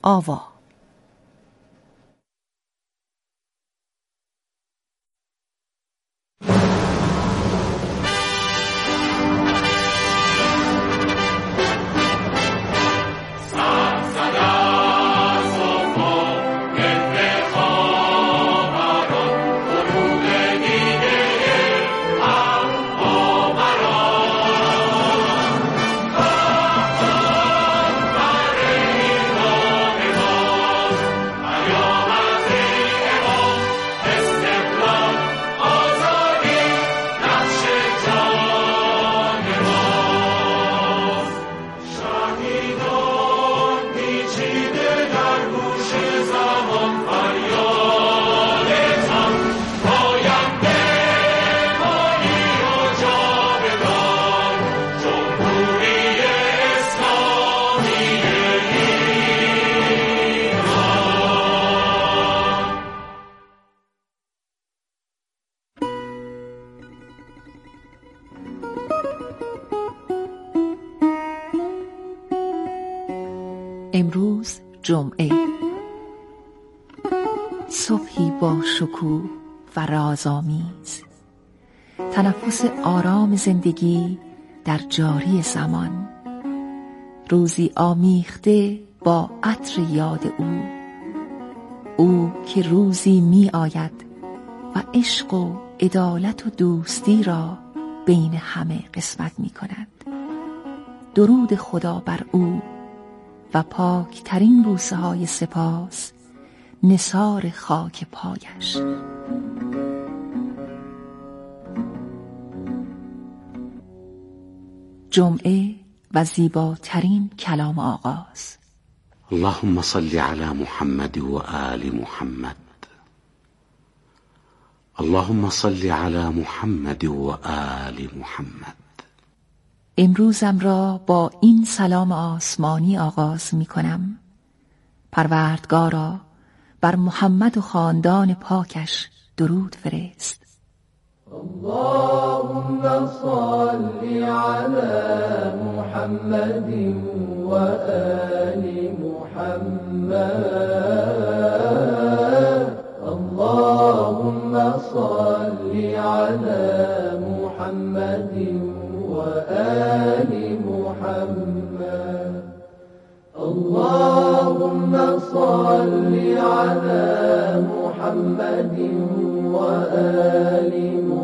آوا. امروز جمعه، صبحی با شکوه و رازآمیز، تنفس آرام زندگی در جاری زمان، روزی آمیخته با عطر یاد او که روزی می آید و عشق و عدالت و دوستی را بین همه قسمت می کند. درود خدا بر او و پاک ترین بوسه های سپاس نثار خاک پایش. جمعه و زیباترین کلام آغاز. اللهم صل على محمد و آل محمد. اللهم صل على محمد و آل محمد. امروزم را با این سلام آسمانی آغاز می کنم. پروردگارا بر محمد و خاندان پاکش درود فرست. اللهم صل على محمد و آل محمد. اللهم صل على محمد و آل محمد. اللهم صل على محمد و آل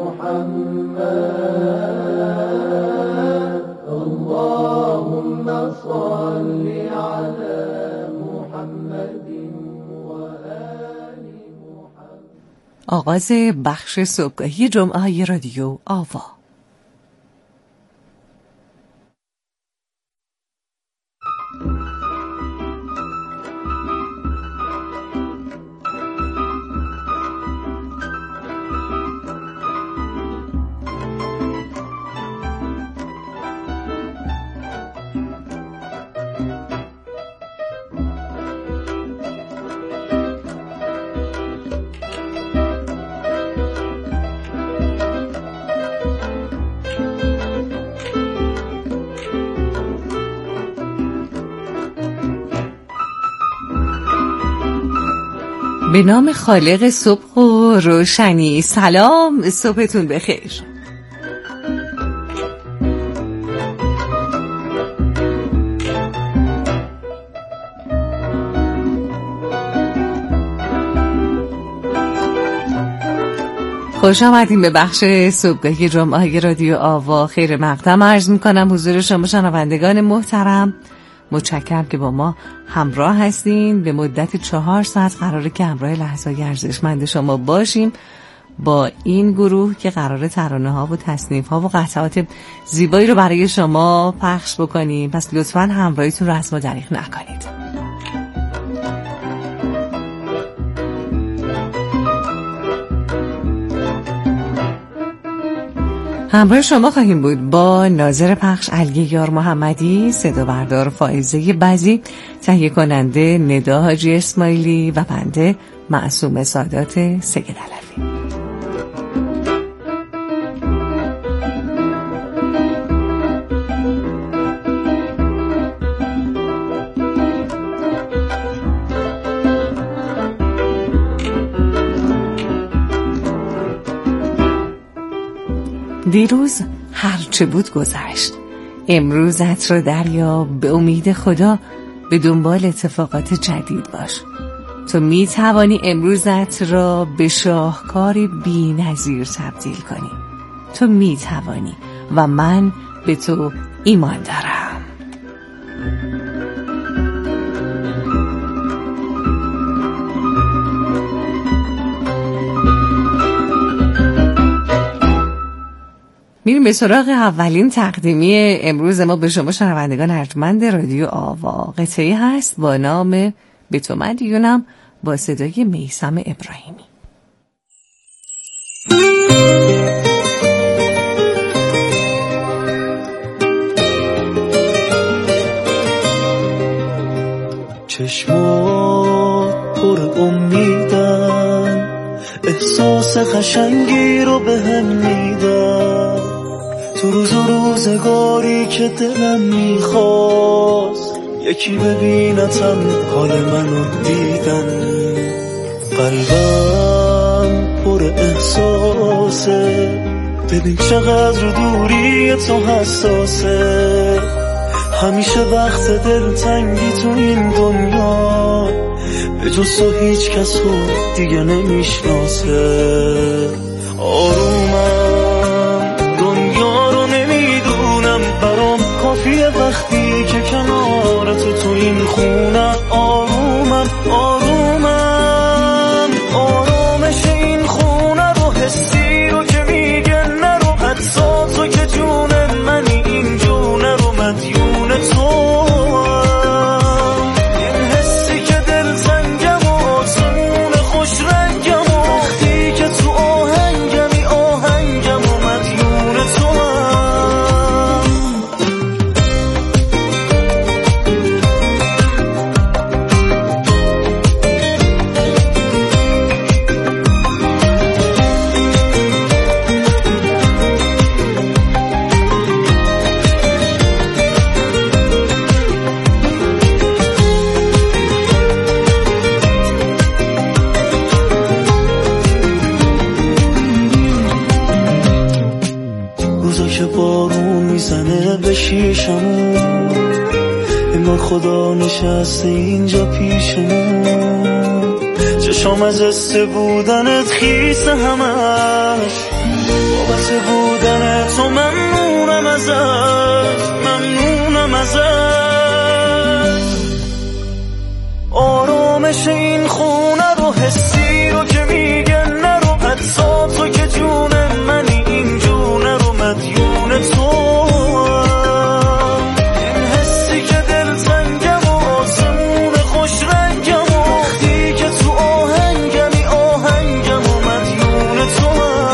محمد. اللهم صل على محمد و آل محمد. آغاز بخش صبحگاهی جمعه رادیو آوا. به نام خالق صبح و روشنی. سلام، صبحتون بخیر. خوش آمدیم به بخش صبحگاهی جمعه رادیو آوا. خیر مقدم عرض میکنم حضور شما شنوندگان محترم. متشکرم که با ما همراه هستین. به مدت 4 ساعت قراره که همراه لحظه‌های ارزشمند شما باشیم با این گروه که قراره ترانه‌ها و تصنیف‌ها و قطعات زیبایی رو برای شما پخش بکنیم. پس لطفاً همراهیتون رو از ما دریغ نکنید. همراه شما خواهیم بود با ناظر پخش علی یار محمدی، صدا بردار فائزه بزی، تهیه کننده ندا حاجی اسماعیلی و بنده معصومه سادات سید علوی. دیروز هرچه بود گذشت. امروزت رو دریا، به امید خدا به دنبال اتفاقات جدید باش. تو می توانی امروزت را به شاهکار بی نظیر تبدیل کنی. تو می توانی و من به تو ایمان دارم. میریم به سراغ اولین تقدیمی امروز ما به شما شنوندگان ارجمند رادیو آوا. قطعه‌ای هست با نام به تو مدیونم با صدای میثم ابراهیمی. چشمات پر امیدن، احساس قشنگی رو به هم میدن. تو روز و روزگاری که دلم میخواست یکی ببینتم حال منو دیدن. قلبم پر احساسه، ببین چقدر دوری تو حساسه. همیشه وقت دلتنگی تو این دنیا به جز تو هیچ کس رو دیگه نمیشناسه. آرومم دنیا رو نمیدونم، برام کافیه وقتی که کنار تو این خونه. آرومم آرامش این خونه رو، حسی رو که میگه نرو، حتی تو که جون منی، این جونه رو مدیون تو. این حسی که دل تنگم و آسمون خوش رنگم و وقتی که تو آهنگمی، آهنگم و مدیون تو. روزا که بارون میزنه به شیشمون، انگار خدا نشسته اینجا پیشمون. چشام از حس بودنت خیسه همش، بابت بودن تو ممنونم ازت. آرامش این خونه رو، حسی رو که میگه نرو، حتی تو که جون منی، این جونه رو مدیون تو. این حسی که دل تنگم و آسمون خوش رنگم و وقتی که تو آهنگمی، آهنگم و مدیون تو.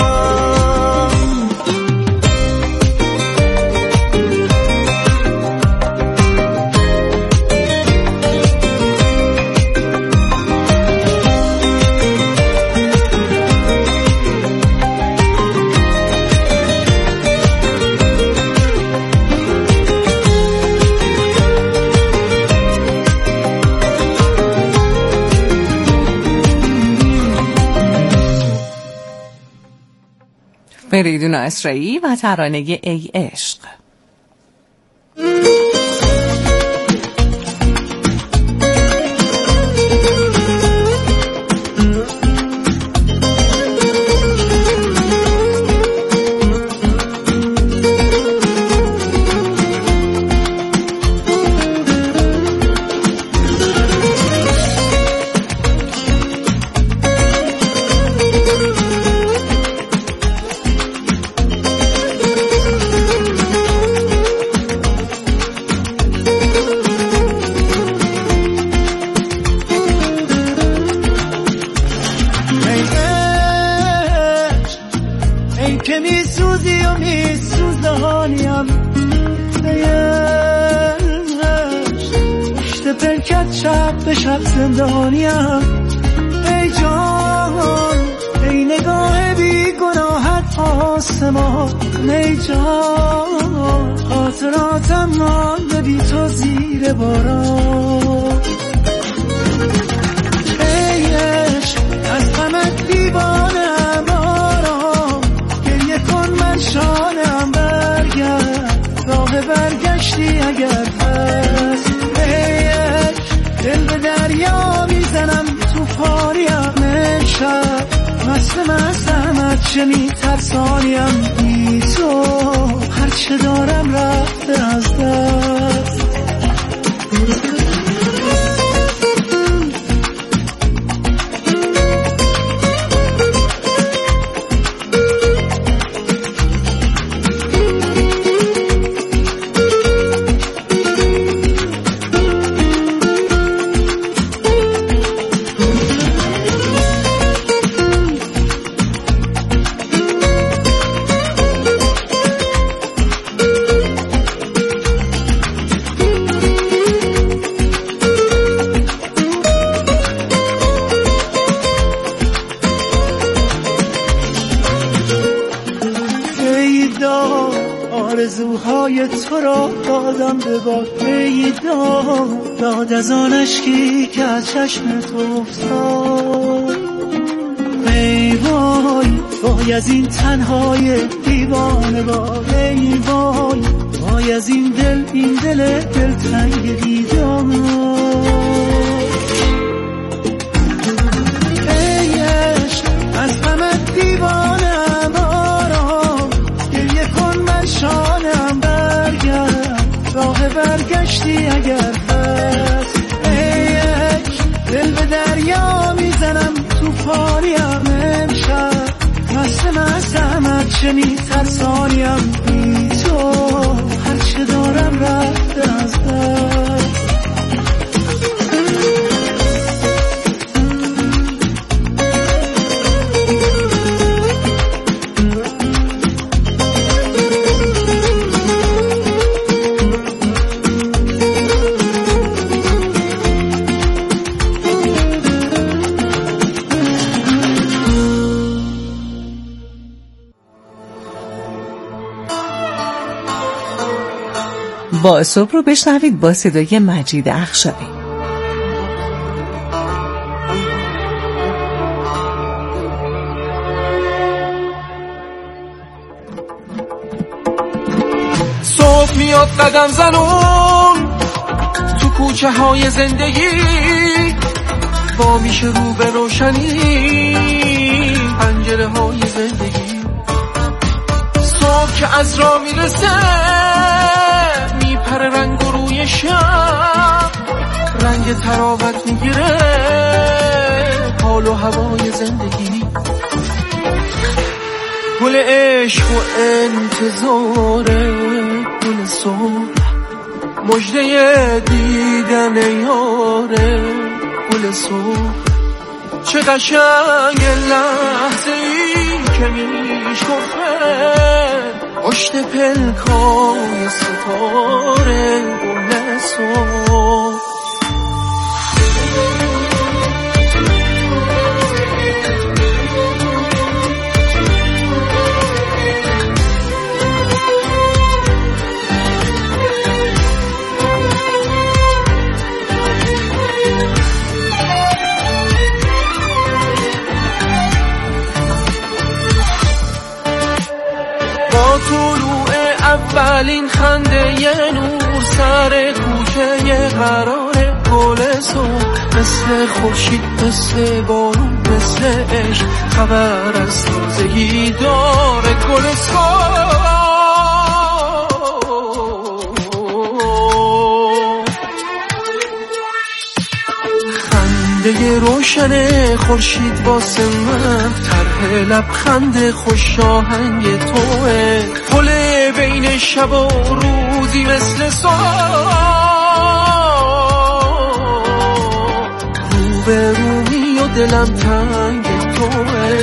فریدون اسرایی و ترانه ای عشق. که میسوزی و میسوزانیم، پشت پلکت شب به شب زندانیم. ای جان ای نگاه بی گناهت آسمان، ای جان خاطراتم مانده بی تو زیر باران. ای عشق از غمت دیوانه‌ام، آرام گریه کن من شاد به دریا میزنم تو پاریم امشب مستم چه میترسانیم بی تو هرچه دارم رفته از دست آرزوهای تو را دادم به باد ای داد از آن اشکی که از چشم تو افتاد ای وای از این تنهای دیوانه ای وای از این دل تنگ دیدار ای عشق از غمت دیوانم آرام گریه کن من شانم برگرد راه برگشتی اگر هست ای عشق دل به دریا میزنم تو پاریم امشب مستم چه میترسانیم بی تو هرچه دارم رفته از دست با صبح رو بشنوید با صدای مجید اخشاری. صبح میاد قدم زنون تو کوچه های زندگی با میشه رو به روشنی پنجره های زندگی صبح که از راه میرسه پر رنگ و روی شب رنگ تراوت میگیره حال و هوای زندگی گل عشق و انتظاره گل صبح مژده دیدن یاره گل صبح چه قشنگ لحظه ای که میشکفه پشت پلکای ستاره گل صبح اولین خنده یه نور سر کوچه یه قراره گل صبح مثل خورشید مثل بارون مثل عشق خبر از تازگی داره گل صبح خنده روشن خورشید واسه من طرح لبخند خوش آهنگ توه پل بین شب و روزی مثل صبح رو به رومی و دلم تنگ توه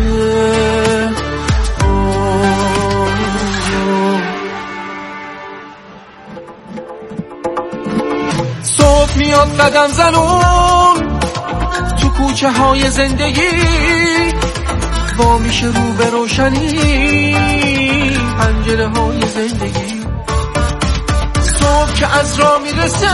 صبح میاد قدم زنون تو کوچه های زندگی وا میشه رو به روشنی پنجره های زندگی صبح که از راه میرسه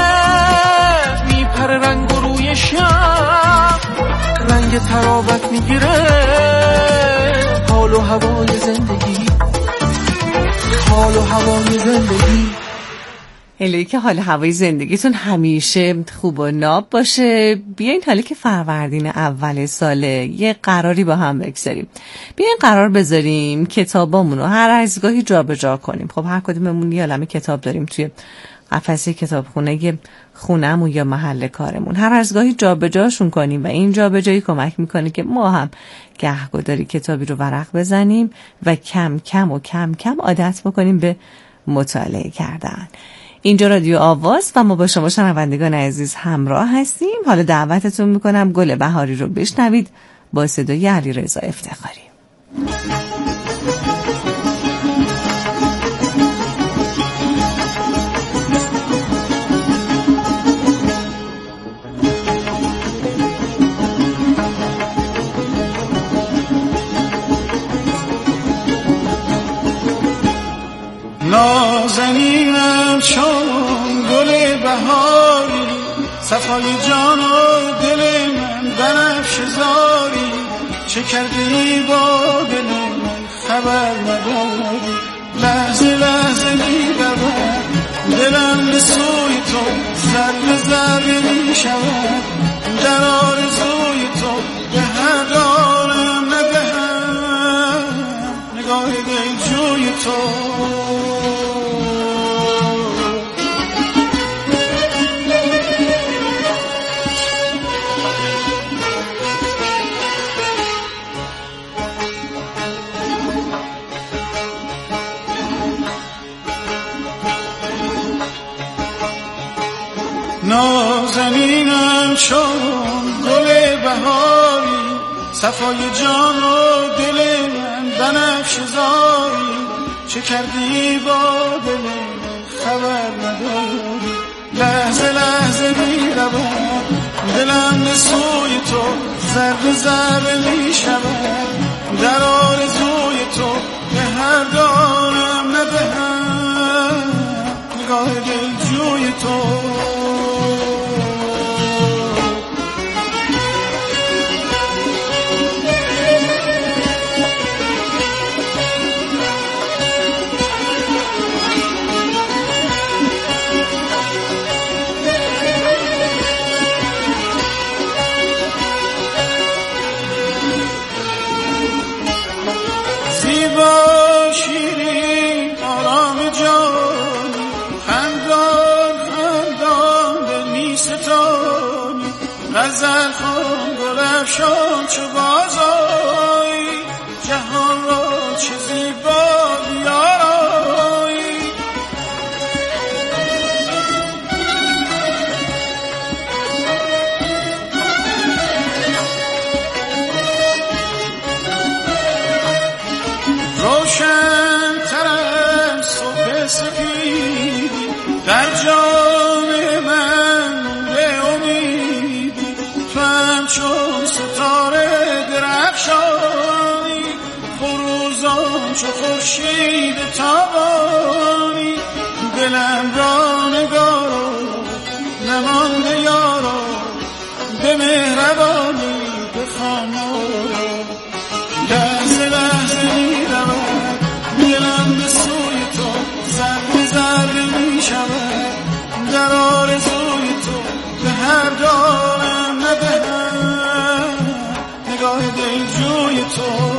میپره رنگ و روی شب رنگ تراوت میگیره حال و هوای زندگی حال و هوای زندگی الهی که حال هوای زندگیتون همیشه خوب و ناب باشه. بیاین حالا که فروردین اول ساله یه قراری با هم بگذاریم. بیاین قرار بذاریم کتابامون رو هر از گاهی جابجا کنیم. خب هر کدوممون یه عالمه کتاب داریم توی قفسه کتابخونه خونمون یا محل کارمون. هر از گاهی جابجاشون کنیم و این جابجایی کمک میکنه که ما هم گهگداری کتابی رو ورق بزنیم و کم کم عادت بکنیم به مطالعه کردن. اینجا رادیو آواز و ما با شما شنوندگان عزیز همراه هستیم. حالا دعوتتون میکنم گل بهاری رو بشنوید با صدای علیرضا افتخاری. نازنینم چون گل بهاری، صفای جان و دل من بنفشه زاری، چه کردی با دل من خبر نداری، لحظه لحظه می‌رود دلم به سوی تو، ذره ذره می‌شود در آرزوی تو، به هر دارم ندهم نگاه دلجوی تو. نازنینم چون گل بهاری، صفای جان و دل من بنفشه زاری، چه کردی با دل من خبر نداری، لحظه لحظه می‌رود دلم به سوی تو، ذره ذره می‌شود در آرزوی تو، به هر دارم ندهم نگاه دلجوی تو. غزل خون گل افشان چو بازایی، جهان را چه زیبا بیارایی، روشن تر از صبح سپیدی در جان من چون ستاره درخشانی، فروزان چو خورشید تابانی، دلم را نگارا نمانده یارا، به مهربانی بخوان را، لحظه لحظه می‌رود دلم به سوی تو، ذره ذره می‌شود در آرزوی تو، به هر دارم ندهم نگاه دلجوی تو.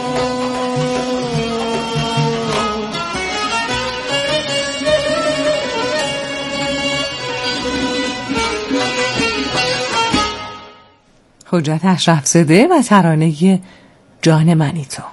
حجت اشرف‌زاده و ترانه جان منی تو.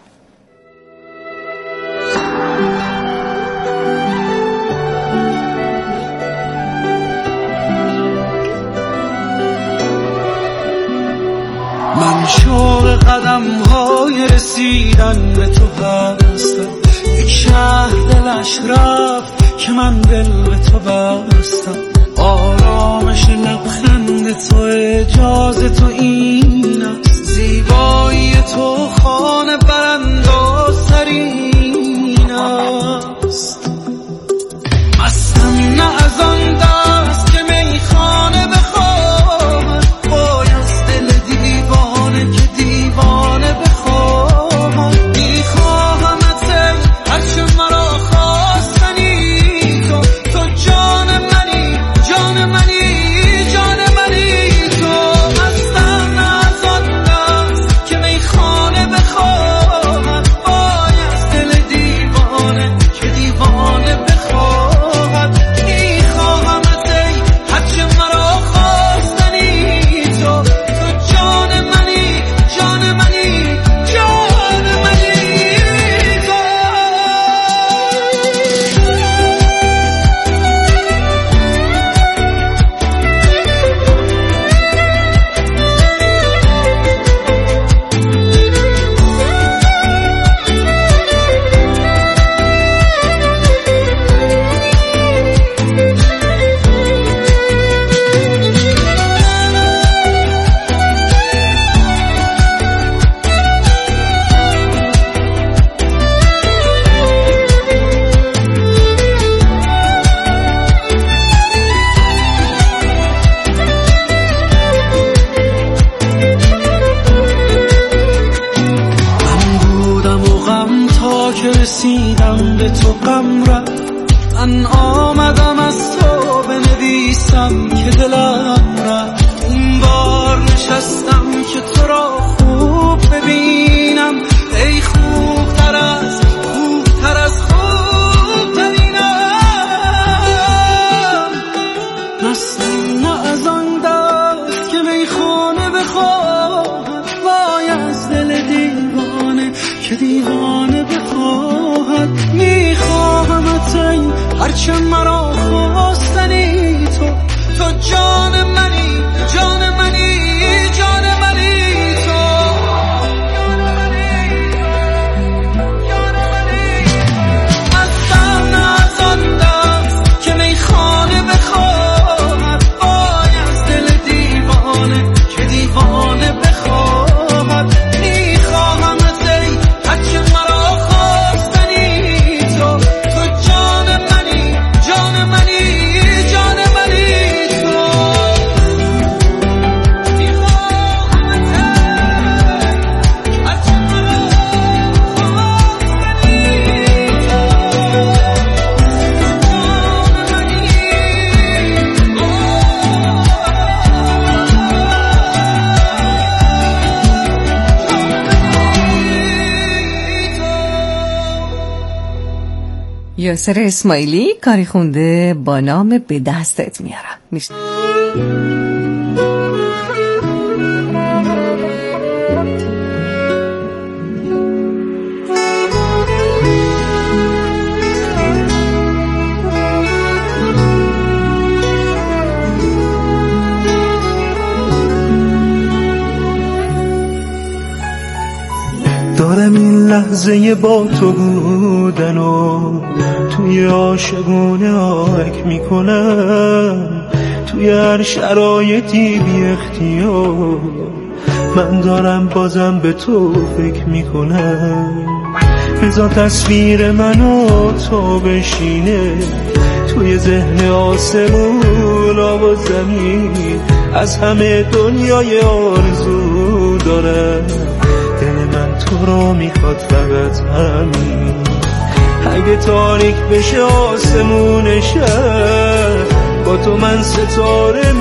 من شوق قدم‌های رسیدن به تو هستم، یک شهر دلش رفت که من دل به تو بستم، آرامش لبخند تو اجازه تو این است، زیبایی تو خانه براندازترین است، مستم نه از آن دست که میخانه بخواهد، باید دل دیوانه که دیوانه بخواهد، میخواهمت هرچه مرا خواستنی تو، تو جان منی میخواهد وای از دل دیوانه که دیوانه بخواهد. میخواهمت ای هرچه مرا خواستنی تو جان منی جان منی جان منی تو از دم از آن دست که میخانه بخواهد وای از دل دیوانه که دیوانه بخواهد. میخواهمت ای هرچه مرا خواستنی تو جان منی جان منی جان منی تو میخواهمت ای هرچه مرا یاسر اسماعیلی کاری خونده با نام به دستت میارم. دارم این لحظه با تو بودن و توی عاشقونه آهک میکنم. توی هر شرایطی بی اختیار من دارم بازم به تو فکر میکنم. بذار تصویر من و تو بشینه توی ذهن آسمون و زمین. از همه دنیای آرزو دارم دل من تو رو میخواد فقط همین. اگه تاریک بشه آسمون شب با تو من ستاره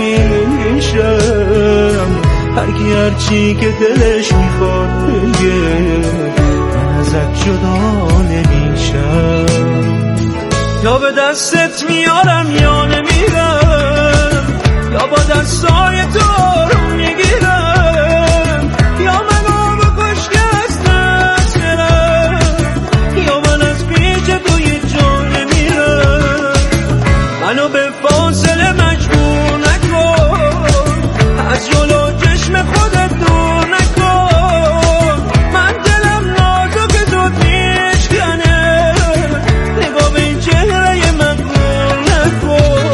میشم. هرکی هرچی که دلش میخواد بگه من ازت جدا نمیشم. یا به دستت میارم یا نمیرم، یا با دستای تو رو میگیرم، یا منو بکش که از دست برم، یا من از پیش توی جا نمیرم. منو به فاصله مجبور نکن، از جلو چشم خودت دور نکن. من دلم نازک زود میشکنه، نگاه به این چهره من گل نکن.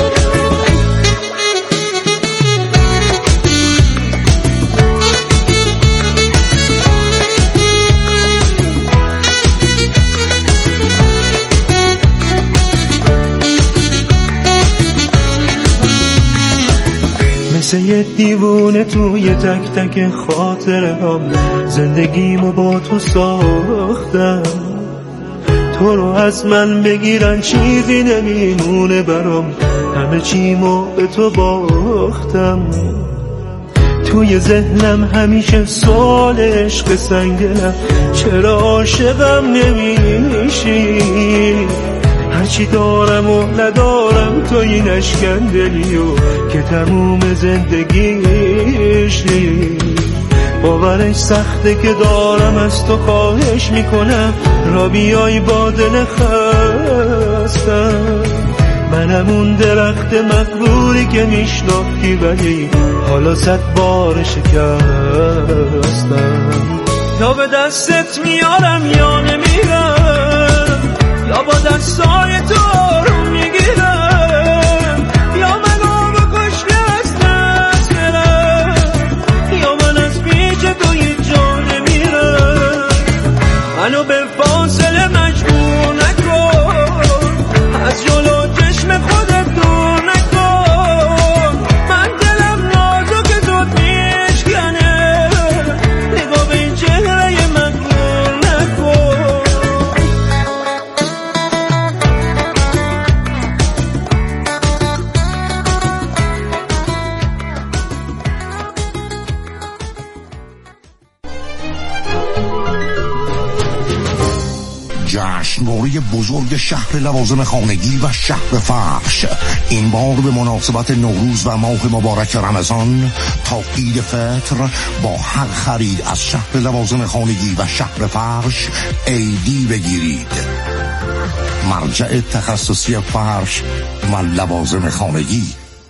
مثل یه دیوونه توی تک تک خاطرهام زندگیمو با تو ساختم. تو رو از من بگیرن چیزی نمیمونه برام، همه چیمو به تو باختم. توی ذهنم همیشه سوال عشق سنگینم، چرا عاشقم نمیشی؟ هرچی دارم و ندارم تو این اشکندلیو که تموم زندگیشی. باورش سخته که دارم از تو خواهش میکنم را بیای با دل خستم. منم اون درخت مغروری که میشناختی ولی حالا 100 بار شکستم. یا به دستت میارم یا نمیرم، یا با دستای تو رو میگیرم، یا منو بکش که از دست برم، یا من از پیش توی جا نمیرم. منو به فاصله مجبور نکن، از جلو چشم خودت دور نکن. من دلم نازک زود میشکنه، نگاه به این چهره من گل نکن. جشنواره بزرگ شهر لوازم خانگی و شهر فرش، این بار به مناسبت نوروز و ماه مبارک رمضان تا عید فطر با هر خرید از شهر لوازم خانگی و شهر فرش عیدی بگیرید. مرجع تخصصی فرش و لوازم خانگی.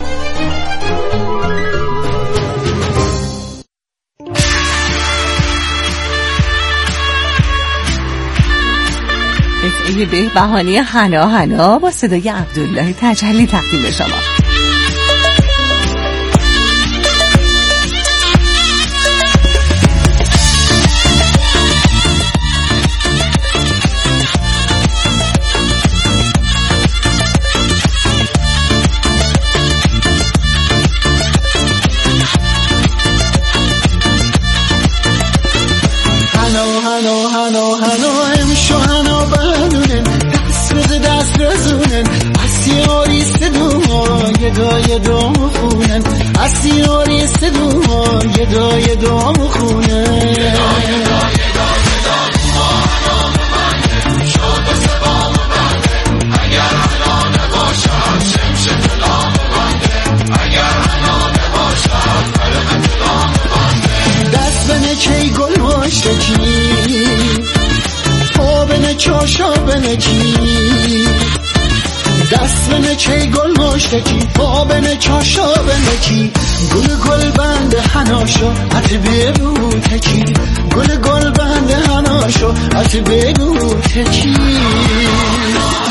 قطعه به بهانه حنا حنا با صدای عبدالله تجلی تقدیم به شما. یه دام خونن اسیاری سدوما یه دام خونن دست بنه کی گل ماشتکی پا بنه چاشا بنه کی دست بنه چی گل مشتکی پا بنه چاشا بنه کی گل بند هناشو ات بگو تکی گل بند هناشو ات بگو تکی